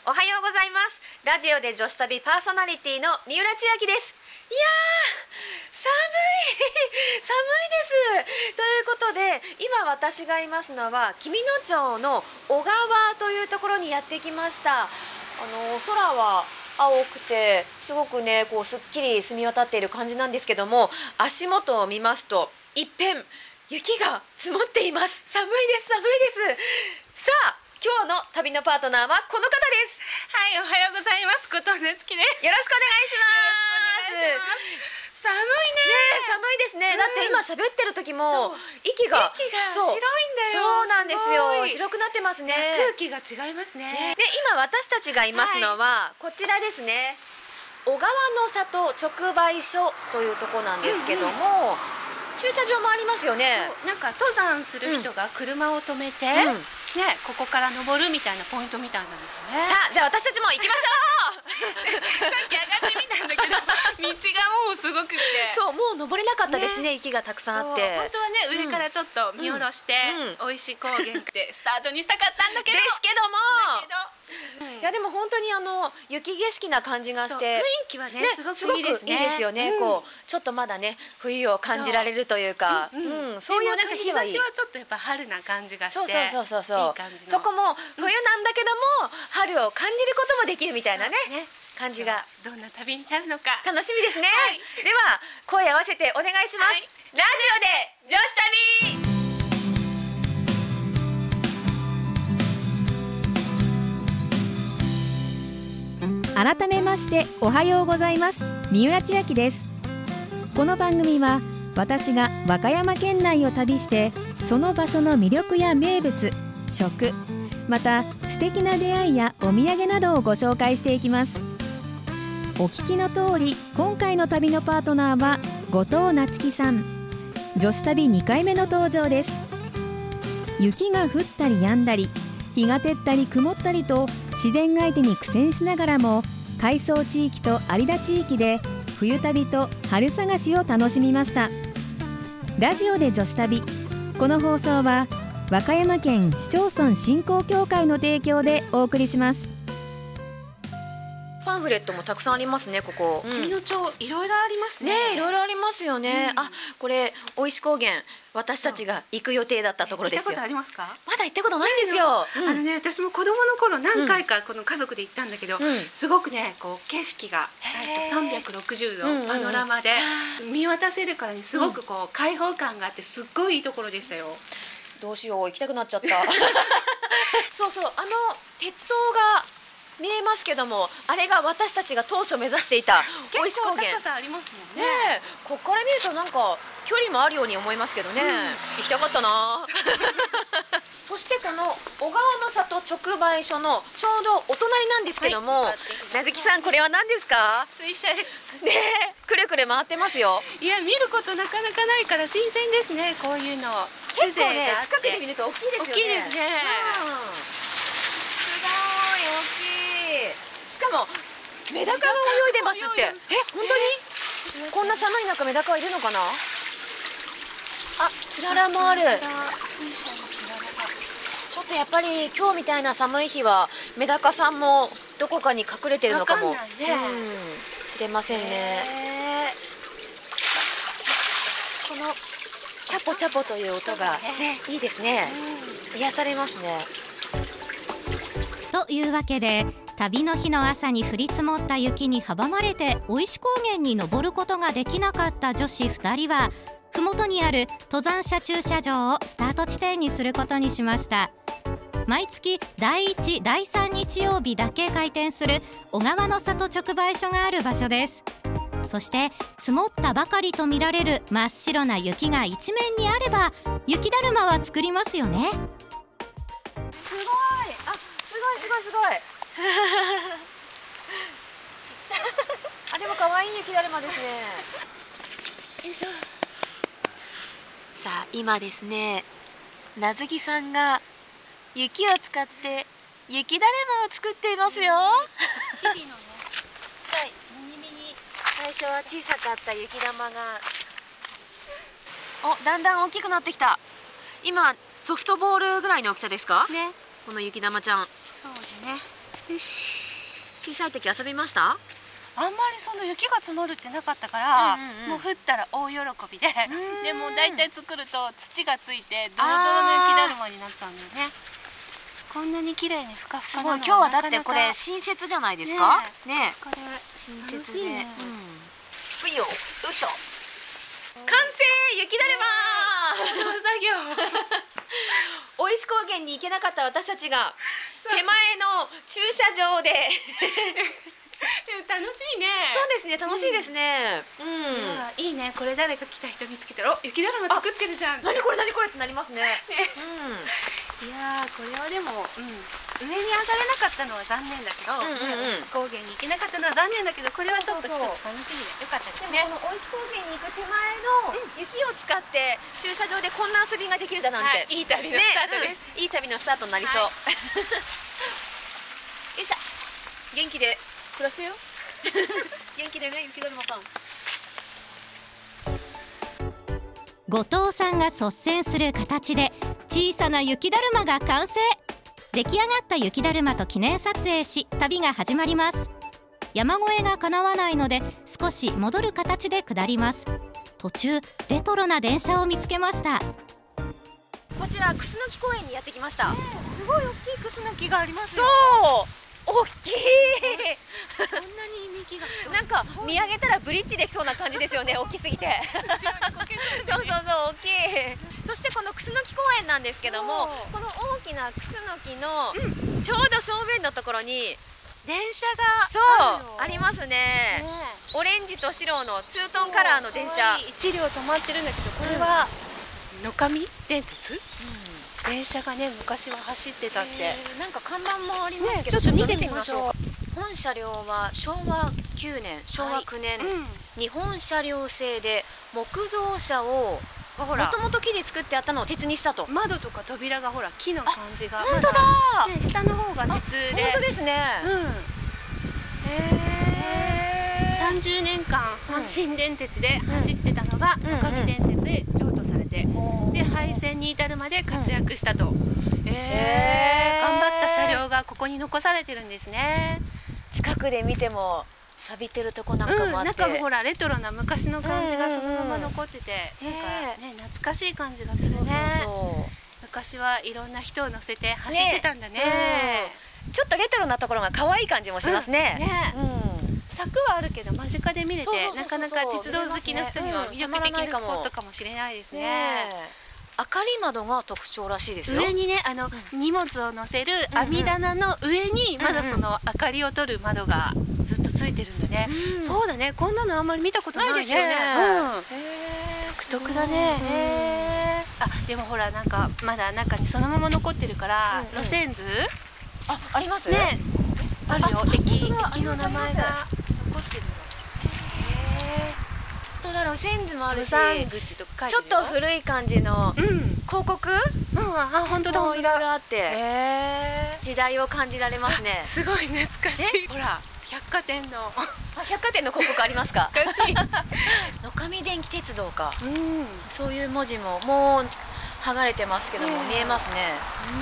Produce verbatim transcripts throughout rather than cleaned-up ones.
おはようございます。ラジオで女子旅パーソナリティの三浦千秋です。いやー寒い寒いです。ということで今私がいますのは紀美野町の小川というところにやってきました。あの空は青くてすごくねこうすっきり澄み渡っている感じなんですけども、足元を見ますと一変雪が積もっています。寒いです寒いです。さあ今日の旅のパートナーはこの方です。 はい、おはようございます。後藤夏樹です。 よろしくお願いします。 よろしくお願いします。寒いね。 ね、寒いですね、うん、だって今喋ってる時も息が息が白いんだよ。 そうなんですよ。白くなってますね。 空気が違いますね。 で今私たちがいますのは、はい、こちらですね、小川の里直売所というところなんですけども、うんうん、駐車場もありますよね。 なんか登山する人が車を止めて、うんうんね、ここから登るみたいなポイントみたいなんですよね。 さあじゃあ私たちも行きましょうさっき上がってみたんだけど道がもうすごくてそうもう登れなかったですね、ね、雪がたくさんあって。 本当はね、うん、上からちょっと見下ろして、うん、美味しい高原でスタートにしたかったんだけどですけどもだけど、うん、 いやでも本当にあの雪景色な感じがして雰囲気はね、ねすごくいいですね。 いいですよね、うん、こうちょっとまだね冬を感じられるというか、そう、うんうん、そういう感じではいい。 日差しはちょっとやっぱ春な感じがして、 そうそうそうそうそう、 いい感じのそこも冬なんだけども、うん、春を感じることもできるみたいなね、ね感じがどんな旅になるのか楽しみですね、はい、では声合わせてお願いします、はい、ラジオで女子旅。改めましておはようございます。三浦千秋です。この番組は私が和歌山県内を旅してその場所の魅力や名物、食、また素敵な出会いやお土産などをご紹介していきます。お聞きの通り今回の旅のパートナーは後藤夏樹さん。女子旅にかいめの登場です。雪が降ったり止んだり、日が照ったり曇ったりと自然相手に苦戦しながらも海藻地域と有田地域で冬旅と春探しを楽しみました。ラジオで女子旅、この放送は和歌山県市町村振興協会の提供でお送りします。 パンフレットもたくさんありますね。ここ紀美野町いろいろありますね。 ね、いろいろありますよね、うん、あ、これ大石高原、私たちが行く予定だったところですよ。 行ったことありますか？ まだ行ったことないんですよ、 うん、あのね、私も子供の頃何回かこの家族で行ったんだけど、うん、すごくねこう景色がさんびゃくろくじゅうどパノラマで見渡せるからにすごくこう開放感があってすっごいいいところでしたよ。 どうしよう、行きたくなっちゃったそうそう、あの鉄塔が見えますけども、あれが私たちが当初目指していた大石高原。 結構高さありますもんね。 ねえ、ここから見るとなんか距離もあるように思いますけどね、うん、行きたかったなそしてこの小川の里直売所のちょうどお隣なんですけども、はい、なずきさん、これは何ですか？ 水車ですねえ、くるくる回ってますよ。 いや、見ることなかなかないから新鮮ですね、こういうの。 結構ね、近くで見ると大きいですよね。 大きいですね、うん、 すごい大きい。しかもメダカが泳いでますって。え、本当に？こんな寒い中メダカはいるのかな？あ、つららもある。 水車のつららがちょっとやっぱり今日みたいな寒い日はメダカさんもどこかに隠れてるのかも、 わかんないね、 うん、知れませんね。このチャポチャポという音が、ね、いいですね、うん、癒されますね。 というわけで旅の日の朝に降り積もった雪に阻まれて大石高原に登ることができなかった女子ふたりは麓にある登山者駐車場をスタート地点にすることにしました。毎月だいいち、だいさん日曜日だけ開店する小川の里直売所がある場所です。そして積もったばかりとみられる真っ白な雪が一面にあれば雪だるまは作りますよね。 すごい、あ、すごいすごいすごいあ、でも可愛い雪だるまですね。よいしょ。さあ今ですね、なずきさんが雪を使って雪だるまを作っていますよチビのね、はい、ミニミニ。 最初は小さかった雪玉がお、だんだん大きくなってきた。今ソフトボールぐらいの大きさですかね、この雪玉ちゃん。 そうだね。よし。 小さい時遊びました？ あんまりその雪が積もるってなかったから、 うんうんうん、 もう降ったら大喜びで、でも大体作ると土がついてドロドロの雪だるまになっちゃうんだよね。こんなに綺麗にふかふかなのはすごい。今日はだってこれ新雪じゃないですかね。 これ新雪で、 ね、 うん、よいしょ、完成雪だるま作業大石高原に行けなかった私たちが手前の駐車場で楽しいね。 そうですね、楽しいですね。うん、うん 、いいね。これ誰か来た人見つけたら、お、雪だるま作ってるじゃん。 何これ何これってなりますね。ね、 うん、いやー、これはでも、うん、上に上がれなかったのは残念だけど、大石高原に行けなかったのは残念だけど、これはちょっと一つ楽しみでよかったですね。 でもこの大石高原に行く手前の雪を使って駐車場でこんな遊びができるだなんて、 はい、いい旅のスタートです、 ね、うん、いい旅のスタートになりそう、はい、よいしょ、元気で暮らしてよ元気でね、雪だるまさん。 後藤さんが率先する形で小さな雪だるまが完成。出来上がった雪だるまと記念撮影し、旅が始まります。山越えが叶わないので少し戻る形で下ります。途中レトロな電車を見つけました。 こちらクスノキ公園にやってきました、ね、 すごい大きいクスノキがありますよ。 そう大きいこんなに幹がなんか見上げたらブリッジできそうな感じですよね、大きすぎてそうそうそう、大きい。そしてこのクスノキ公園なんですけども、この大きなクスノキのちょうど正面のところに電車がそうありますね、ね、オレンジと白のツートンカラーの電車いち両止まってるんだけど、これは野上電鉄、うん、電車がね昔は走ってたって、 なんか看板もありますけど、 ね、ちょっと見てみましょう。 本車両はしょうわきゅうねん、しょうわくねん、はい、うん、日本車両製で木造車をもともと木で作ってあったのを鉄にしたと。 窓とか扉がほら木の感じが、 本当だ、 ね、下の方が鉄で、 本当ですね、 うん、へー、さんじゅうねんかん阪神電鉄で走ってたのが野上電鉄へ譲渡されて、うんうん、で廃線に至るまで活躍したと、うん、えー、頑張った車両がここに残されてるんですね。 近くで見ても錆びてるとこなんかもあって、 うん、なんかほらレトロな昔の感じがそのまま残ってて、うんうん、なんかね懐かしい感じがするね。そうそうそう、昔はいろんな人を乗せて走ってたんだね。 ね、うん、ちょっとレトロなところが可愛い感じもしますね。うん、ね、うん、 柵はあるけど間近で見れて、なかなか鉄道好きの人には魅力的なスポットかもしれないですね。 ね、明かり窓が特徴らしいですよ。 上にね、あの、うん、荷物を載せる網棚の上にまだその明かりを取る窓がずっとついてるんだね、うん、そうだね、こんなのあんまり見たことないね。ないですよね、うん、へー、独特だね。へー、あ、でもほらなんかまだ中にそのまま残ってるから、うんうん、路線図あ、ありますね、あるよ、駅、駅の名前が残ってるの。 路線図もあるし、 ちょっと古い感じの広告、 うん、あ、本当だ、 いろいろあって、時代を感じられますね。 すごい懐かしい。ほら、百貨店の百貨店の広告ありますか？ 懐かしい野上電気鉄道か、うん、そういう文字ももう剥がれてますけども、見えますね。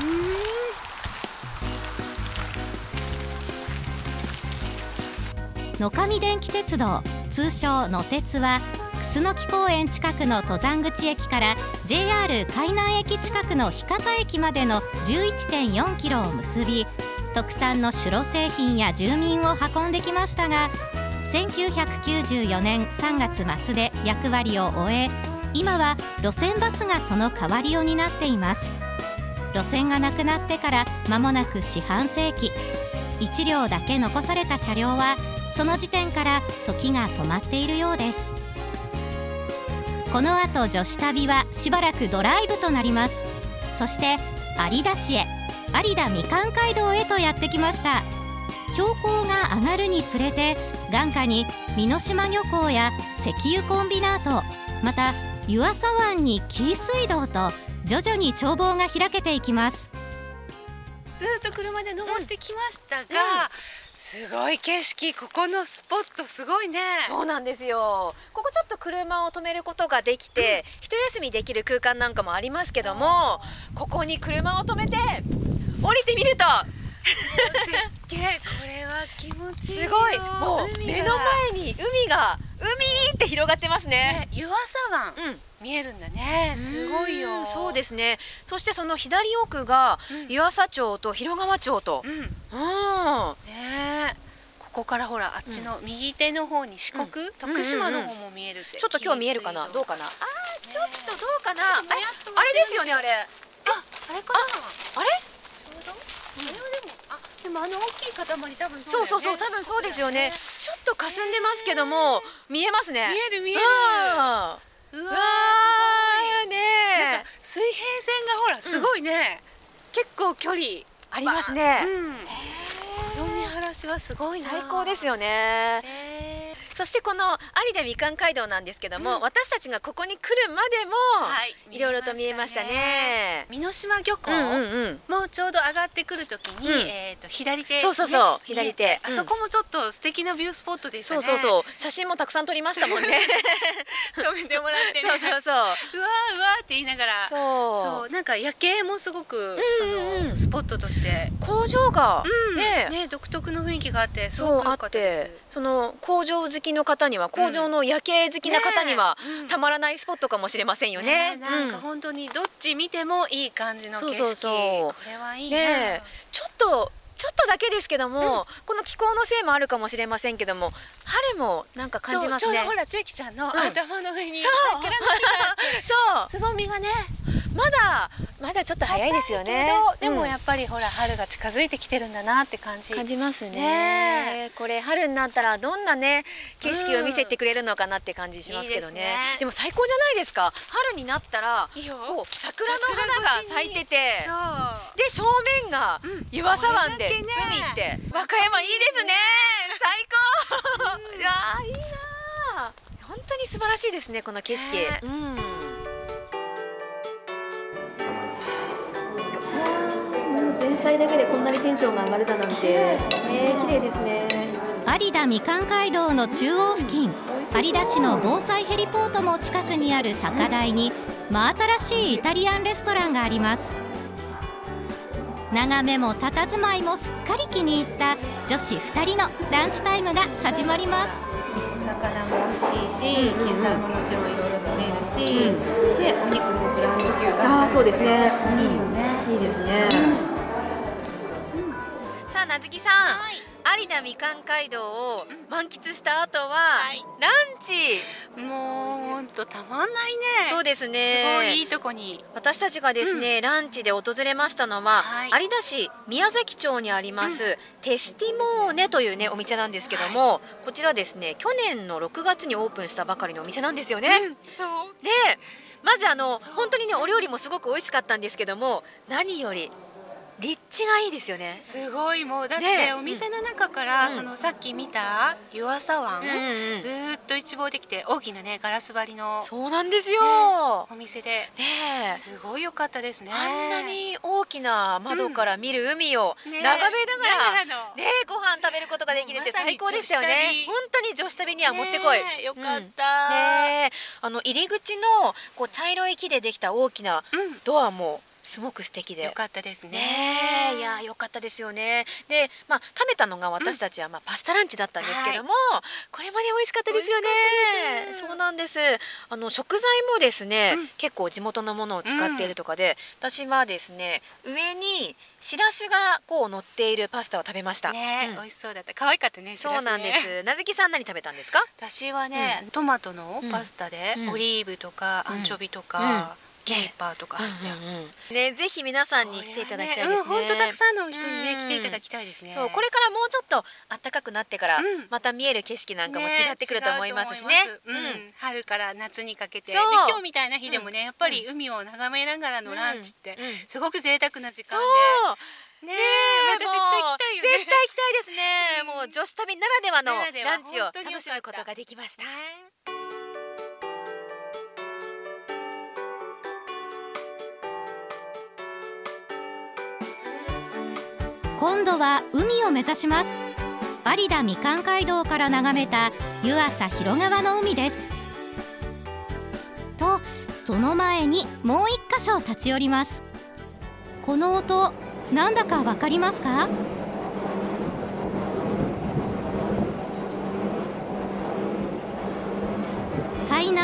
野上電気鉄道、通称の鉄は楠木公園近くの登山口駅から ジェイアール 海南駅近くの日方駅までの じゅういってんよんキロを結び、特産のシュロ製品や住民を運んできましたが、せんきゅうひゃくきゅうじゅうよねんさんがつ末で役割を終え、今は路線バスがその代わりを担っています。路線がなくなってから間もなく四半世紀、いち両だけ残された車両はその時点から時が止まっているようです。この後女子旅はしばらくドライブとなります。そして有田市へ、有田みかん街道へとやってきました。標高が上がるにつれて眼下に美濃島漁港や石油コンビナート、また湯浅湾に紀伊水道と徐々に眺望が開けていきます。 ずっと車で登ってきましたが、うんうん、すごい景色、ここのスポットすごいね。 そうなんですよ。ここちょっと車を止めることができて、うん、一休みできる空間なんかもありますけども、ここに車を止めて降りてみると絶景、これは気持ちいいよ。 すごい、もう目の前に海が海って広がってますね。 ね、湯浅湾、 うん、 見えるんだね。すごいよ。 そうですね。そしてその左奥が湯浅町と広川町と、 うん、うん、 ね、 ここからほらあっちの右手の方に四国、うん、徳島の方も見えるって、 ちょっと今日見えるかな、どうかな。あー、ちょっとどうかな。あれ、あれですよね、あれ。あ、 あれかな。 あれ？ ちょうど。あれはでも、あ、でもあの大きい塊多分そうだよね。 そうそうそう、多分そうですよね。ちょっと霞んでますけども見えますね。 見える見える。 うわーね。 水平線がほらすごいね。結構距離ありますね。 うん。この見晴らしはすごいな。 最高ですよね。そしてこの有田みかん街道なんですけども、うん、私たちがここに来るまでも、はい、いろいろと見えましたね。 美濃島漁港もちょうど上がってくるときに、うん、えっと左手、ね、 そうそうそう、左手、 あそこもちょっと素敵なビュースポットでしたね。 そうそうそう、写真もたくさん撮りましたもんね。 止めてもらってね。 そうそうそう。うわーうわーって言いながら、そうそう、なんか夜景もすごくそのスポットとして工場がねね独特の雰囲気があってすごく良かったです。 その工場好きの方には、工場の夜景好きな方にはたまらないスポットかもしれませんよね。 なんか本当にどっち見てもいい感じの景色。そうそうそう、これはいいね。ちょっとちょっとだけですけども、この気候のせいもあるかもしれませんけども、春もなんか感じますね。 ちょうどほら千秋ちゃんの頭の上に桜のそうつぼみがね、 まだまだちょっと早いですよね。 でもやっぱりほら春が近づいてきてるんだなって感じ感じますね。これ春になったらどんなね景色を見せてくれるのかなって感じしますけどね。でも最高じゃないですか。春になったらこう桜の花が咲いてて、で正面が湯浅湾で海って、和歌山いいですね。最高。いやーいいな。本当に素晴らしいですね、この景色。うん。前菜だけでこんなにテンションが上がるだなんて、えー、綺麗ですね。 有田みかん街道の中央付近、有田市の防災ヘリポートも近くにある高台に真新しいイタリアンレストランがあります。眺めも佇まいもすっかり気に入った女子ふたりのランチタイムが始まります。 お魚も美味しいし、うんうん、野菜ももちろんいろいろついるし、うん、でお肉もブランド牛があって、そうですね、いいよね。 いいですね。うん、さあなずきさん、はい、有田みかん街道を満喫した後は、はい、ランチ。もう本当たまんないね。そうですね。 すごいいいとこに。 私たちがですね、うん、ランチで訪れましたのは、はい、有田市宮崎町にあります、うん、テスティモーネというねお店なんですけども、はい、こちらですね去年のろくがつにオープンしたばかりのお店なんですよね。うん、そうでまずあの本当にねお料理もすごく美味しかったんですけども、何より立地がいいですよね。 すごい、もうだってお店の中から、うん、そのさっき見た湯浅湾、うんうん、ずーっと一望できて、大きなねガラス張りのそうなんですよ、 ね、お店で、 ね、 すごい良かったですね。 あんなに大きな窓から見る海を眺めながら、うんねね、ご飯食べることができるって最高でしたよね。本当に女子旅にはもってこい、 ね、よかった、 うんね、あの入り口のこう茶色い木でできた大きなドアもすごく素敵でよかったですね。 ね、いや良かったですよね。で、まあ、食べたのが私たちは、まあ、パスタランチだったんですけども、はい、これまで美味しかったですよね。そうなんです。あの食材もですね、うん、結構地元のものを使っているとかで、うん、私はですね上にしらすがこう乗っているパスタを食べました。 ね、うん、美味しそうだった。可愛かったね。しらすね。 そうなんです。なずきさん何食べたんですか？ 私はね、うん、トマトのパスタで、うん、オリーブとかアンチョビとか、うんうんケーパーとか入って、 ね、ぜひ皆さんに来ていただきたいですね。 うん、本当たくさんの人にね、来ていただきたいですね。 そう、これからもうちょっと暖かくなってから、うん、また見える景色なんかも違ってくると思いますしね。 うん、春から夏にかけて、で今日みたいな日でもね、やっぱり海を眺めながらのランチってすごく贅沢な時間で。ねえ、また絶対行きたいよね。 絶対行きたいですね。もう女子旅ならではのランチを楽しむことができました。 今度は海を目指します。有田みかん街道から眺めた湯浅広川の海です。とその前にもう一箇所立ち寄ります。この音なんだかわかりますか？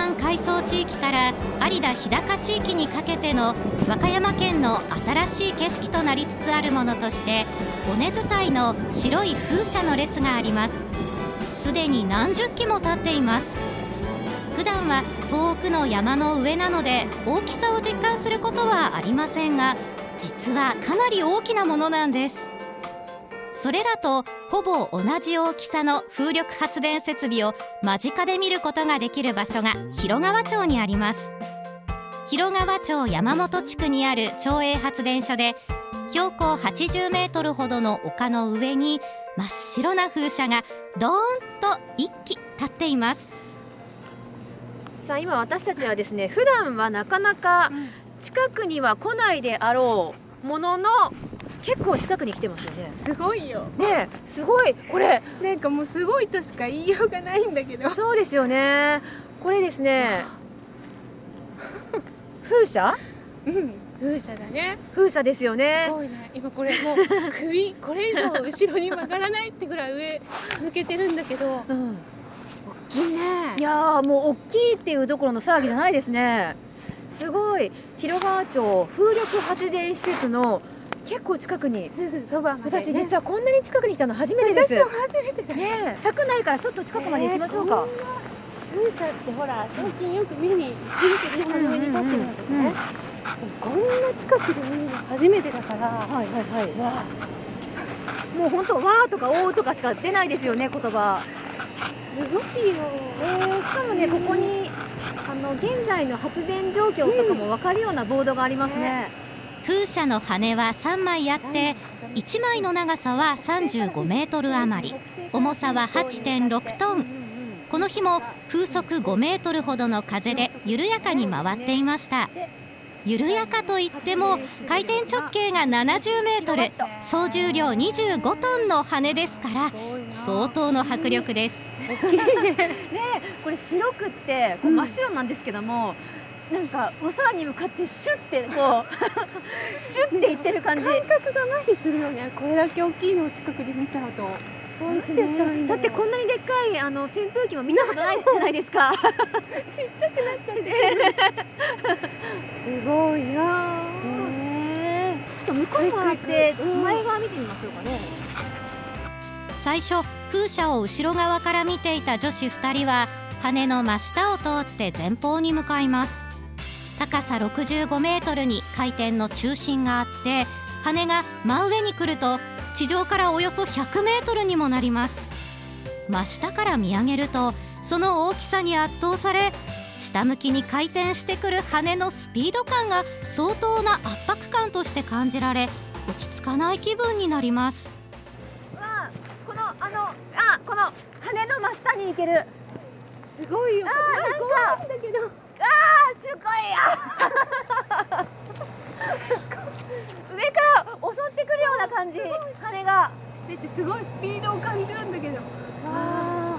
湾海藻地域から有田日高地域にかけての和歌山県の新しい景色となりつつあるものとして、尾根伝いの白い風車の列があります。すでに何十基も立っています。普段は遠くの山の上なので大きさを実感することはありませんが、実はかなり大きなものなんです。それらとほぼ同じ大きさの風力発電設備を間近で見ることができる場所が広川町にあります。広川町山本地区にある町営発電所で、標高はちじゅうメートルほどの丘の上に真っ白な風車がドーンと一基立っています。 さあ今私たちはですね、普段はなかなか近くには来ないであろうものの、結構近くに来てますよね。 すごいよねえ、すごい。これなんかもうすごいとしか言いようがないんだけど。 そうですよね。これですね風車、 うん、風車だね。 風車ですよね。 すごいね。今これもう首これ以上後ろに曲がらないってぐらい上向けてるんだけど、うん、大きいね。 いやー、もう大きいっていうどころの騒ぎじゃないですね。すごい。広川町風力発電施設の結構近くに、 すぐそばまで、ね、 私実はこんなに近くに来たの初めてです。 私も初めてだね。柵ないからちょっと近くまで行きましょうか。 えー、風車ってほら最近よく見に次々の上に立ってるんだけどね、こんな近くで見るの初めてだから、はいはいはい、わもう本当わーとかおーとかしか出ないですよね、言葉。 すごいよ。 えー、しかもね、ここにあの現在の発電状況とかも分かるようなボードがありますね。ね、 風車の羽はさんまいあって、いちまいの長さはさんじゅうごメートル余り、重さは はちてんろくトン。この日も風速ごメートルほどの風で緩やかに回っていました。緩やかといっても回転直径がななじゅうメートル、総重量にじゅうごトンの羽ですから、相当の迫力です。 大きいね。これ白くってこう真っ白なんですけども、うん、なんかお空に向かってシュッてこうシュッていってる感じ。 感覚が麻痺するよね。これだけ大きいのを近くで見ちゃうと。 そうですね。だってこんなにでっかいあの扇風機も見たことないじゃないですか。 ちっちゃくなっちゃってすごいな。 えー、ちょっと向こうもあって前側見てみましょうかね。 最初風車を後ろ側から見ていた女子ふたりは羽の真下を通って前方に向かいます。高さろくじゅうごメートルに回転の中心があって、羽が真上に来ると地上からおよそひゃくメートルにもなります。真下から見上げるとその大きさに圧倒され、下向きに回転してくる羽のスピード感が相当な圧迫感として感じられ、落ち着かない気分になります。 わあ、このあのあこの羽の真下に行ける。 すごいよ。 あー、なんかだけど、 あー、すごいや上から襲ってくるような感じ、羽が。 だってすごいスピードを感じるんだけど。 あ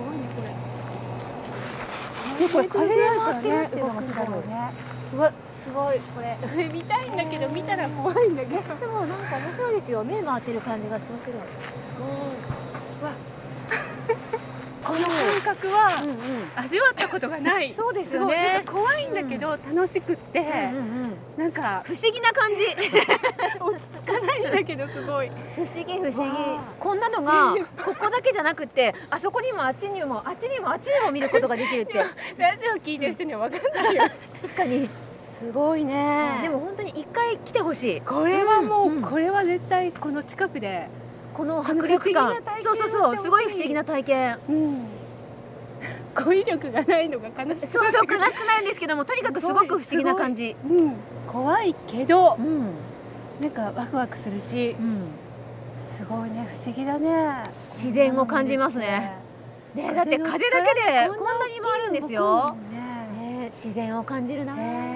ー、すごいねこれ。 これ風で回ってるっていうのがすごいね。うわ、すごい。これ上見たいんだけど見たら怖いんだけど。 でもなんか面白いですよ。目回ってる感じがして面白い。すごい。わこの感覚は味わったことがない。 そうですよね。 怖いんだけど楽しくって、なんか不思議な感じ。 落ち着かないんだけどすごい不思議不思議。こんなのがここだけじゃなくて、あそこにもあっちにもあっちにもあっちにも見ることができるって。 ラジオ聞いてる人には分かんないよ。 確かにすごいね。 でも本当に一回来てほしい。 これはもう、これは絶対この近くでこの迫力感、そうそうそう、すごい不思議な体験。うん、 語彙力がないのが悲しくそうそう、悲しくないんですけども、とにかくすごく不思議な感じ。 うん、怖いけど、うん、なんかワクワクするし、うん、すごいね、不思議だね。 自然を感じますね。ね、だって風だけでこんなに回るんですよ。ね、自然を感じるな。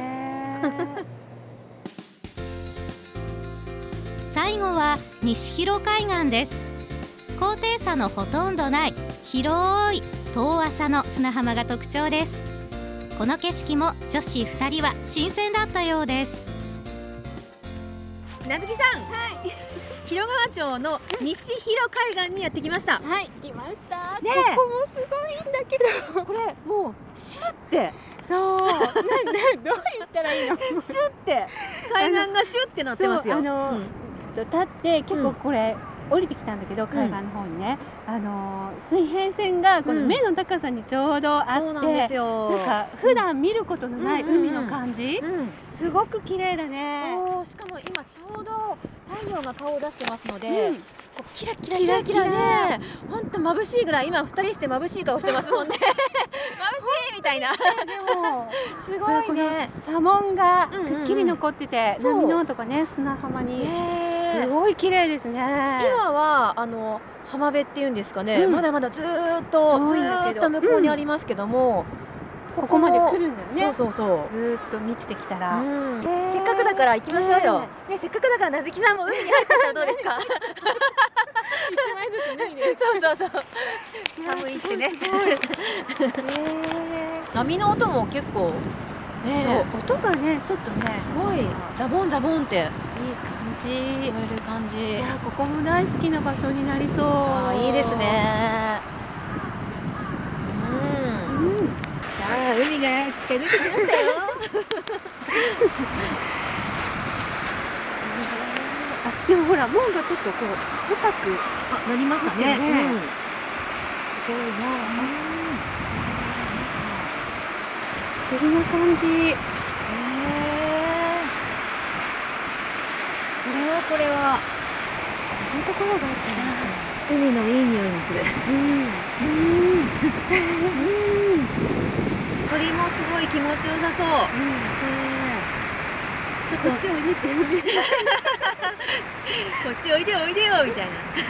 最後は西広海岸です。高低差のほとんどない広い遠浅の砂浜が特徴です。この景色も女子ふたりは新鮮だったようです。 なずきさん、 はい広川町の西広海岸にやってきました。 はい、来ました。 ね、 ここもすごいんだけど、 これもうシュッて、 そう、な、な、どう言ったらいいの？ シュッて海岸がシュッてなってますよ。 あの、うん、立って結構これ、うん、降りてきたんだけど、海岸の方にね、うん、あの水平線がこの目の高さにちょうどあって、うん、そうなんですよ。なんか普段見ることのない海の感じ、うんうんうん、すごく綺麗だね。 そう、しかも今ちょうど太陽が顔を出してますので、うん、こうキラキラキラキラね、本当眩しいぐらい、今二人して眩しい顔してますもんね。眩しいみたいな。でもすごいね。 砂紋がくっきり残ってて、うんうん、波の音とかね、砂浜にすごい綺麗ですね。 今はあの浜辺っていうんですかね、うん、まだまだずーっとずーっと向こうにありますけども、 うん、ここまで来るんだよね。 そうそうそう。 ずーっと満ちてきたら、うん、 せっかくだから行きましょうよ。ね、せっかくだからなずきさんも海に入ってたらどうですか？ 一枚ずつ脱いで。 そうそうそう。寒いってね。波の音も結構ね、 音がねちょっとねすごいザボンザボンっていい感じ、 聞こえる感じ。 いや、ここも大好きな場所になりそう。 あ、いいですね。うん、うん、さあ海が近づいてきましたよ。 あ、でもほら門がちょっとこう高くなりましたね。 ね、 うん、 すごいな、うん、不思議な感じ。へえ、 これはこれはこんなところがあったな。 海のいい匂いもする。うん、うん、鳥もすごい気持ちよさそう。うん、 ちょっとこっちおいでってこっちおいでおいでよみたいな。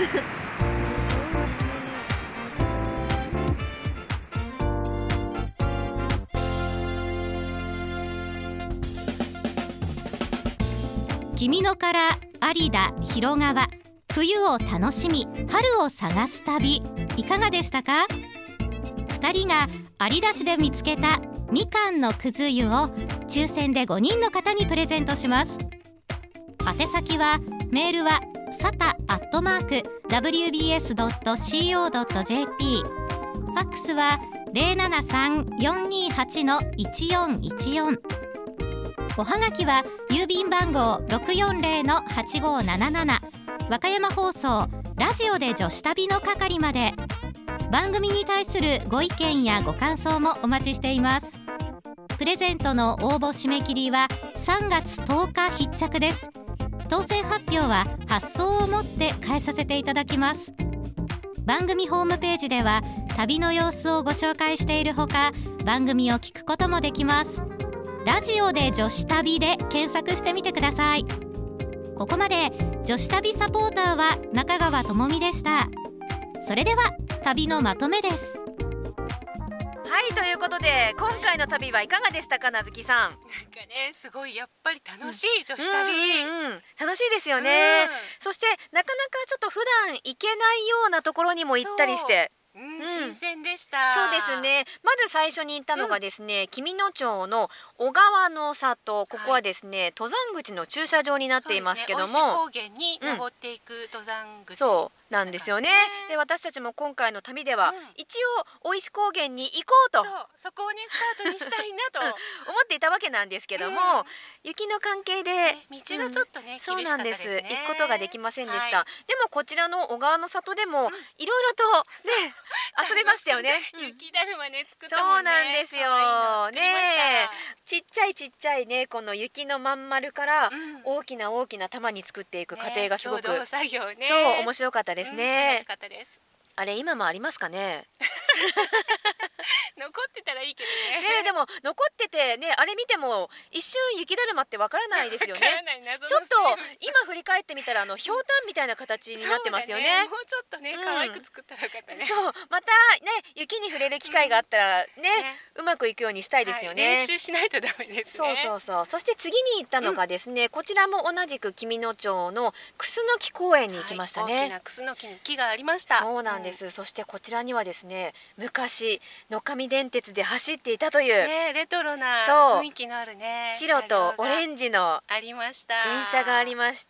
君のから有田広川、冬を楽しみ春を探す旅、いかがでしたか？ふたりが有田市で見つけたみかんのくず湯を抽選でごにんの方にプレゼントします。宛先はメールはサタアットマーク ダブリュービーエスドットシーオードットジェーピー、 ファックスは ゼロななさん よんにはち いちよんいちよん、おはがきは郵便番号 ろくよんゼロ はちごなななな 和歌山放送ラジオで女子旅の係まで。番組に対するご意見やご感想もお待ちしています。プレゼントの応募締め切りはさんがつとおか必着です。当選発表は発送をもって返させていただきます。番組ホームページでは旅の様子をご紹介しているほか、番組を聞くこともできます。ラジオで女子旅で検索してみてください。ここまで女子旅サポーターは中川智美でした。それでは旅のまとめです。 はい、ということで今回の旅はいかがでしたか、なずきさん。 なんかね、すごいやっぱり楽しい女子旅、うんうんうん、楽しいですよね、うん、そしてなかなかちょっと普段行けないようなところにも行ったりして、 うん、新鮮でした。 そうですね。まず最初に行ったのがですね、紀美野町の小川の里。ここはですね、はい、登山口の駐車場になっていますけども、 そうですね、大石高原に登っていく登山口、 うん、そうなんですよね。で、私たちも今回の旅では、うん、一応大石高原に行こうと、 そう、そこをねスタートにしたいなと思っていたわけなんですけども、うん、雪の関係で、 ね、道がちょっとね、 うん、 厳しかったですね。 そうなんです。行くことができませんでした、はい、でもこちらの小川の里でも、うん、いろいろとね遊びましたよね。 雪だるまね作ったもんね。 そうなんですよね。ちっちゃいちっちゃいね、この雪のまん丸から大きな大きな玉に作っていく過程がすごく、ね、 共同作業ね、 そう面白かったですね、 うん、楽しかったです。 あれ今もありますかね。 残ってたらいいけどね。 ね、でも残っててね、あれ見ても一瞬雪だるまってわからないですよね。ちょっと今振り返ってみたらあのひょうたんみたいな形になってますよね。 ね、もうちょっとね、可愛く作ったらよかったね。 そう、またね雪に触れる機会があったらね、うんね、うまくいくようにしたいですよね、 はい、練習しないとダメですね。 そうそうそう。そして次に行ったのがですね、うん、こちらも同じく紀美野町のクスノキ公園に行きましたね、 はい、大きなクスノキの木がありました。 そうなんです、うん、そしてこちらにはですね、昔野上電鉄で走っていたという、 ね、レトロなそう雰囲気のあるね白とオレンジのありました電車がありまして、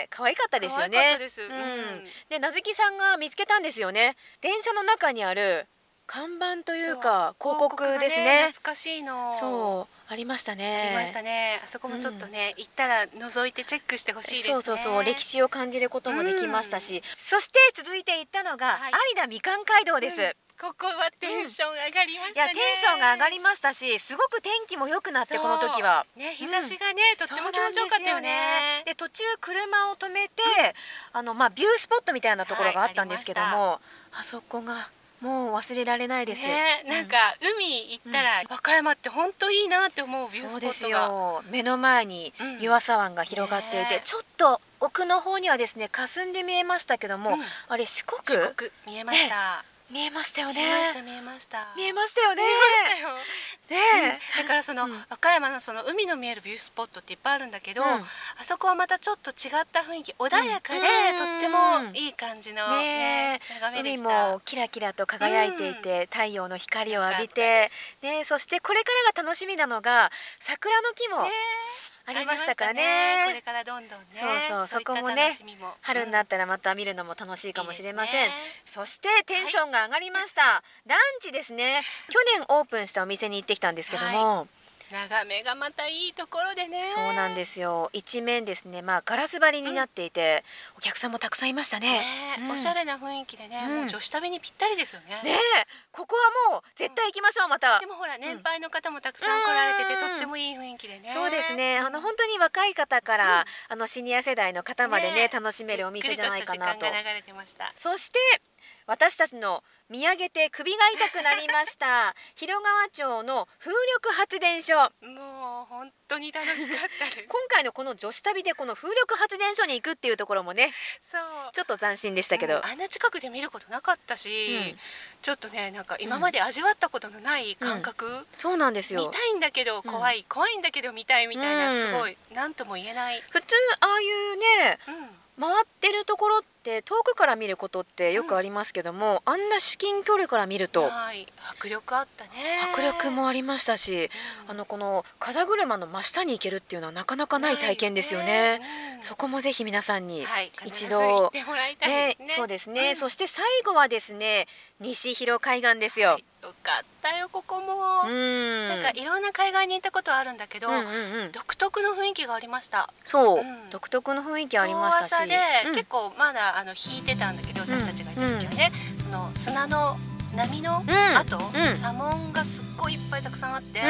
可愛かったですよね。 可愛かったです、うんうんでなずきさんが見つけたんですよね。電車の中にある看板というか広告ですね。 懐かしいのそうありましたね。 ありましたね。あそこもちょっとね、うん、行ったら覗いてチェックしてほしいですね。 そうそうそう歴史を感じることもできましたし、うん、そして続いて行ったのが、はい、有田みかん街道です、うん、 ここはテンション上がりましたね、 うん、いやテンションが上がりましたし、すごく天気も良くなって、この時はね、日差しがね、うん、とっても気持ちよかったよね。 で途中車を止めて、うん、あのまあビュースポットみたいなところがあったんですけども、はい、あ, あそこがもう忘れられないです、 ね、なんか海行ったら、うん、和歌山って本当いいなって思うビュースポットが。そうですよ、 目の前に湯浅湾が広がっていて、うんね、ちょっと奥の方にはですね霞んで見えましたけども、うん、あれ四国四国見えました、 ね、見えましたよね。 見えました見えました見えましたよね。 見えましたよね、 うん、だからその、うん、和歌山のその海の見えるビュースポットっていっぱいあるんだけど、うん、あそこはまたちょっと違った雰囲気、穏やかで、うん、とってもいい感じの、ねね、眺めでした。 海もキラキラと輝いていて、うん、太陽の光を浴びて、ね、そしてこれからが楽しみなのが桜の木も、ねありましたから ね, ねこれからどんどんね、 そうそうそこもね、春になったらまた見るのも楽しいかもしれません。いいね、そしてテンションが上がりました、はい、ランチですね。去年オープンしたお店に行ってきたんですけども、はい眺めがまたいいところでね。 そうなんですよ。一面ですね、まあガラス張りになっていて、うん、お客さんもたくさんいましたね。 ね、うん、おしゃれな雰囲気でね、うん、もう女子旅にぴったりですよね。 ね、ここはもう絶対行きましょう、また。 でもほら年配の方もたくさん来られてて、うん、とってもいい雰囲気でね。 そうですね。あの本当に若い方から、うん、あのシニア世代の方までね、ね楽しめるお店じゃないかなと。 ゆっくりとした時間が流れてました。 そして私たちの見上げて首が痛くなりました広川町の風力発電所、 もう本当に楽しかったです今回のこの女子旅でこの風力発電所に行くっていうところもね、 そうちょっと斬新でしたけど、 あんな近くで見ることなかったし、うん、ちょっとねなんか今まで味わったことのない感覚、うんうん、 そうなんですよ。 見たいんだけど怖い、うん、怖いんだけど見たいみたいな、すごい何とも言えない。 普通ああいうね、うん回ってるところって遠くから見ることってよくありますけども、うん、あんな至近距離から見ると迫力あったね。 迫力もありましたし、うん、あのこの風車の真下に行けるっていうのはなかなかない体験ですよね、ねうん、そこもぜひ皆さんに一度、はい、 行ってもらいたいですね。 ね、そうですね、うん、そして最後はですね西広海岸ですよ、はい、 よかったよここも。うんなんかいろんな海岸に行ったことはあるんだけど、うんうんうん、独特の雰囲気がありました。 そう、うん、独特の雰囲気ありましたし、 遠浅で、うん、結構まだあの引いてたんだけど、私たちがいた時はね、うん、その砂の波の跡、うん、砂紋がすっごいいっぱいたくさんあって、うん、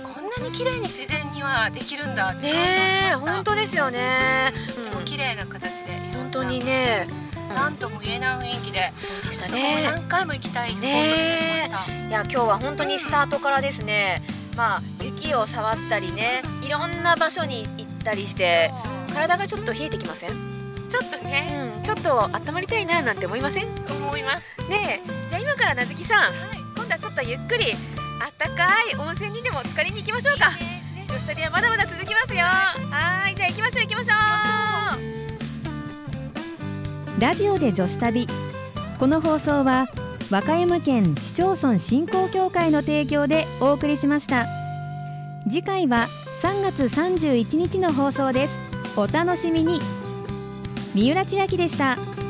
こんなに綺麗に自然にはできるんだって感動しました。 本当ですよね、 うん、とても綺麗な形で、 本当にねなんとも言えない雰囲気で、 そうでしたね。 そこも何回も行きたいスポットになりました、 ね、いや今日は本当にスタートからですね、うん、まあ雪を触ったりね、いろんな場所に行ったりして体がちょっと冷えてきません？ ちょっとね、 うん、ちょっと温まりたいななんて思いません？ 思いますね。えじゃあ今からなずきさん、はい、今度はちょっとゆっくりあったかい温泉にでも浸かりに行きましょうか。女子旅はまだまだ続きますよ。はい、じゃあ行きましょう行きましょう。 ラジオで女子旅、この放送は和歌山県市町村振興協会の提供でお送りしました。次回はさんがつさんじゅういちにちの放送です。お楽しみに。三浦千秋でした。